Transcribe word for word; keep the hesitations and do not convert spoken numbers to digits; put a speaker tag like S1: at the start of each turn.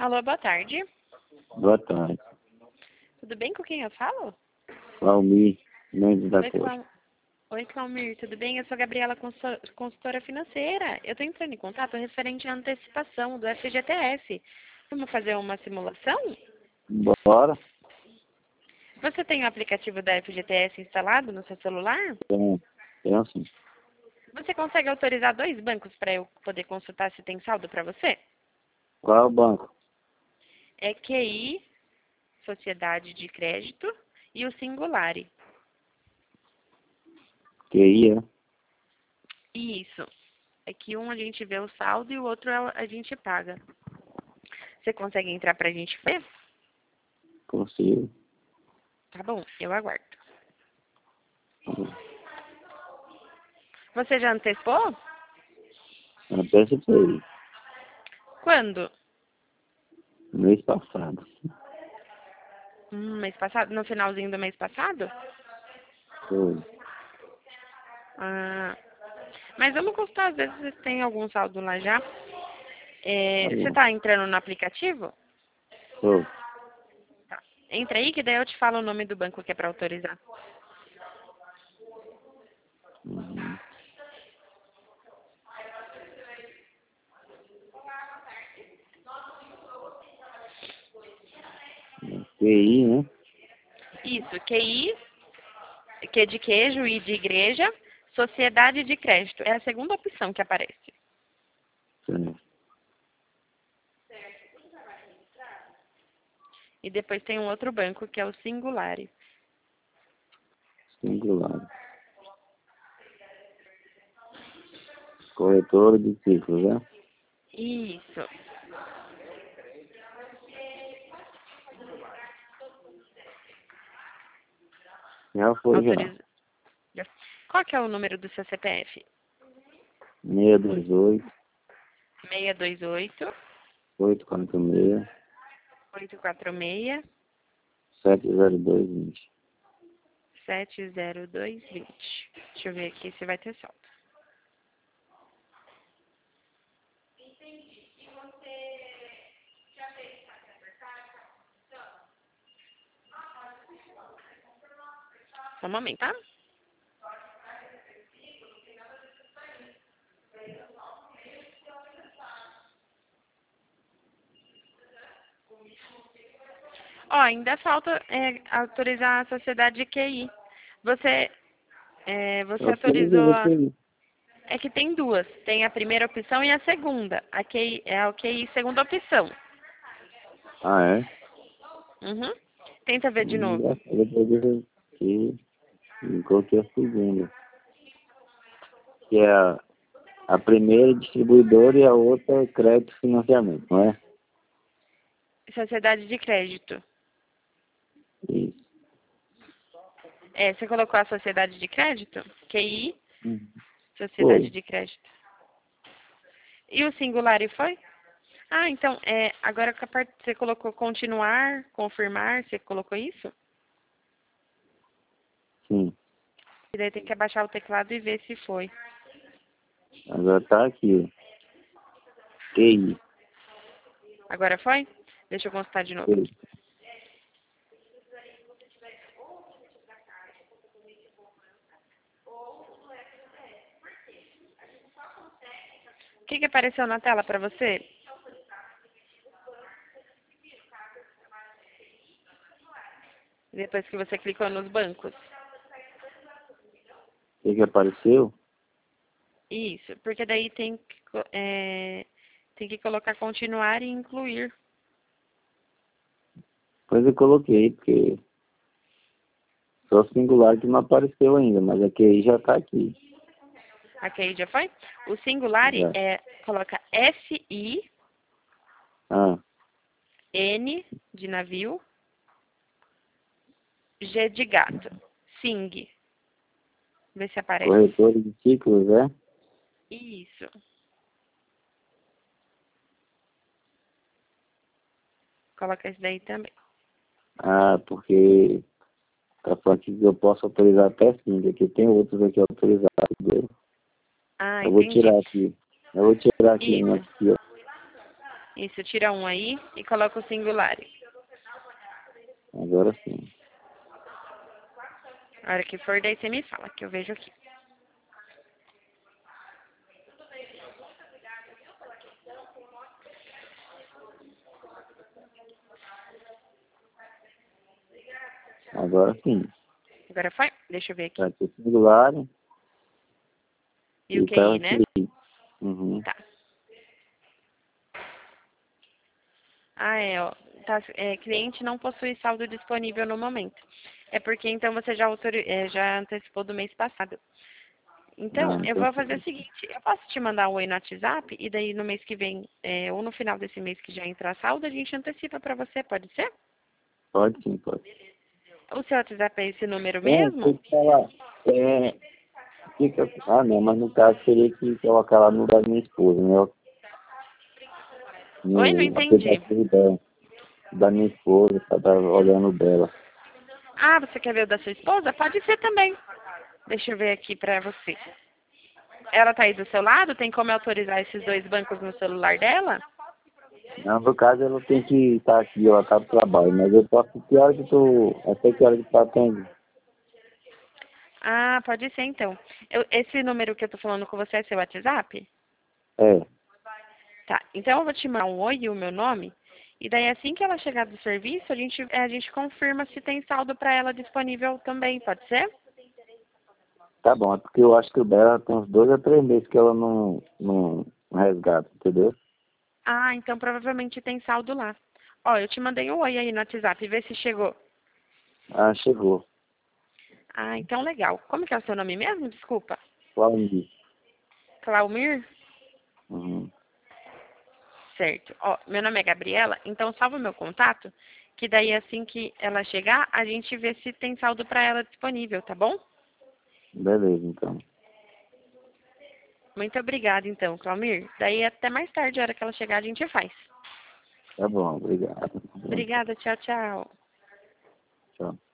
S1: Alô, boa tarde.
S2: Boa tarde.
S1: Tudo bem com quem eu falo?
S2: Valmir Mendes da
S1: Oi,
S2: Costa.
S1: Clau... Oi, Claumir, tudo bem? Eu sou a Gabriela, consul- consultora financeira. Eu estou entrando em contato referente à antecipação do F G T S. Vamos fazer uma simulação?
S2: Bora?
S1: Você tem o aplicativo da F G T S instalado no seu celular?
S2: Tem, tem sim.
S1: Você consegue autorizar dois bancos para eu poder consultar se tem saldo para você?
S2: Qual é o banco?
S1: É Q I, Sociedade de Crédito, e o Singulari.
S2: Q I, é?
S1: Isso. É que um a gente vê o saldo e o outro a a gente paga. Você consegue entrar pra gente ver?
S2: Consigo.
S1: Tá bom, eu aguardo. Você já antecipou?
S2: Antecipei.
S1: Quando?
S2: Mês passado.
S1: Hum, mês passado? No finalzinho do mês passado?
S2: Foi.
S1: Ah, mas vamos consultar, às vezes tem algum saldo lá já. É,
S2: Tá
S1: você
S2: bom.
S1: tá entrando no aplicativo?
S2: Tô.
S1: Tá. Entra aí que daí eu te falo o nome do banco que é pra autorizar.
S2: Uhum. Q I, né?
S1: Isso, Q I, Q de queijo, I de igreja, Sociedade de Crédito. É a segunda opção que aparece.
S2: Certo.
S1: E depois tem um outro banco que é o Singulari.
S2: Singular. Corretora de ciclos, né?
S1: Isso.
S2: Já foi, já.
S1: Autoriza... Qual que é o número do seu C P F?
S2: seis dois oito,
S1: seis dois oito,
S2: oito quatro seis,
S1: oito quatro seis,
S2: sete zero dois vinte.
S1: sete zero dois vinte. Deixa eu ver aqui se vai ter saldo. Só um momento, tá? Ó, ainda falta é, autorizar a sociedade de Q I. Você, é, você
S2: Autorizei
S1: autorizou...
S2: o Q
S1: a-
S2: I.
S1: É que tem duas. Tem a primeira opção e a segunda. A Q I é a Q I segunda opção.
S2: Ah, é?
S1: Uhum. Tenta ver de
S2: Hum,
S1: novo.
S2: Depois eu aqui e coloquei a segunda. Que é a, a primeira distribuidora e a outra é crédito e financiamento, não é?
S1: Sociedade de crédito.
S2: Isso.
S1: É, você colocou a sociedade de crédito? Q I,
S2: Uhum.
S1: sociedade
S2: Foi.
S1: de crédito. E o Singulari foi? Ah, então, é, agora que a parte você colocou continuar, confirmar, você colocou isso?
S2: Sim.
S1: E daí tem que abaixar o teclado e ver se foi.
S2: Agora tá aqui. Q I.
S1: Agora foi? Deixa eu consultar de novo
S2: Foi.
S1: aqui. O que, que apareceu na tela para você? Depois que você clicou nos bancos?
S2: O que que apareceu?
S1: Isso, porque daí tem que, co- é, tem que colocar continuar e incluir.
S2: Pois eu coloquei, porque só singular que não apareceu ainda, mas a Q I já tá aqui.
S1: Aqui já foi? O Singulari
S2: Já.
S1: é, coloca S I
S2: Ah,
S1: N de navio, G de gato. Sing. Vê se aparece.
S2: corretora de ciclos, é?
S1: Isso. Coloca esse daí também.
S2: Ah, porque tá falando que eu posso autorizar até cinco. Aqui tem outros aqui autorizados.
S1: Ah,
S2: Eu vou
S1: entendi.
S2: tirar aqui. Eu vou tirar aqui um
S1: Isso.
S2: aqui, ó.
S1: Isso, tira um aí e coloca o singular.
S2: Agora sim.
S1: A hora que for, daí você me fala, que eu vejo aqui.
S2: Agora sim.
S1: Agora foi? Deixa eu ver aqui.
S2: Vai ter singular
S1: E o
S2: e
S1: Q
S2: tá
S1: I, né?
S2: aqui. Uhum.
S1: Tá. Ah, é, ó. Tá, é, cliente não possui saldo disponível no momento. É porque então você já, autori é, já antecipou do mês passado. Então,
S2: Ah,
S1: eu
S2: então
S1: vou fazer o
S2: sim.
S1: seguinte, eu posso te mandar um oi no WhatsApp e daí no mês que vem, é, ou no final desse mês que já entrar saldo, a gente antecipa pra você, pode ser?
S2: Pode sim, pode.
S1: O seu WhatsApp é esse número
S2: É, deixa eu
S1: mesmo?
S2: te falar. É, fica... Ah, não, mas no caso seria que colocar lá no da minha esposa, né?
S1: Oi, não
S2: No
S1: entendi.
S2: aplicativo da, da minha esposa, pra estar olhando dela.
S1: Ah, você quer ver o da sua esposa? Pode ser também. Deixa eu ver aqui pra você. Ela tá aí do seu lado? Tem como autorizar esses dois bancos no celular dela?
S2: Não, no caso ela tem que estar aqui, ela tá no trabalho, mas eu posso, que hora que tu, até que hora que tu atende?
S1: Ah, pode ser então. Eu- esse número que eu tô falando com você é seu WhatsApp?
S2: É,
S1: Tá, então eu vou te mandar um oi e o meu nome. E daí assim que ela chegar do serviço, a gente, a gente confirma se tem saldo pra ela disponível também, pode ser?
S2: tá bom, é porque eu acho que o dela tem uns dois a três meses que ela não, não resgata, entendeu?
S1: Ah, então provavelmente tem saldo lá. Ó, eu te mandei um oi aí no WhatsApp, vê se chegou.
S2: Ah, chegou.
S1: Ah, então legal. Como que é o seu nome mesmo? Desculpa.
S2: Claudio.
S1: Claumir?
S2: Uhum.
S1: Certo. Ó, meu nome é Gabriela, então salva o meu contato, que daí assim que ela chegar, a gente vê se tem saldo pra ela disponível, tá bom?
S2: Beleza, então.
S1: Muito obrigada, então, Claumir. Daí até mais tarde, a hora que ela chegar, a gente faz.
S2: Tá bom, obrigado.
S1: Obrigada, tchau, tchau.
S2: Tchau.